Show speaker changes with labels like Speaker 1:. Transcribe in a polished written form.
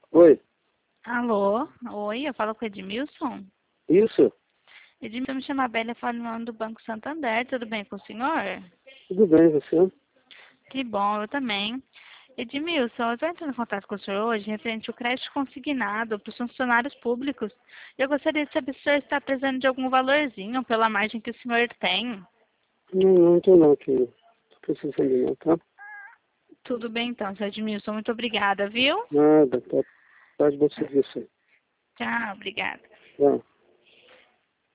Speaker 1: Oi,
Speaker 2: Alô? Oi, eu falo com o Edmilson.
Speaker 1: isso?
Speaker 2: Edmilson, me chama Bélia, falando do Banco Santander. Tudo bem com o senhor?
Speaker 1: Tudo bem, você?
Speaker 2: Que bom, eu também. Edmilson, eu estou entrando em contato com o senhor hoje referente ao crédito consignado para os funcionários públicos. Eu gostaria de saber se o senhor está precisando de algum valorzinho pela margem que o senhor tem.
Speaker 1: Não tô não, aqui. Tô precisando não, tá?
Speaker 2: Tudo bem então, senhor Edmilson. Muito obrigada, viu?
Speaker 1: Nada, tá de bom serviço aí.
Speaker 2: Tchau, obrigada.
Speaker 1: Tá.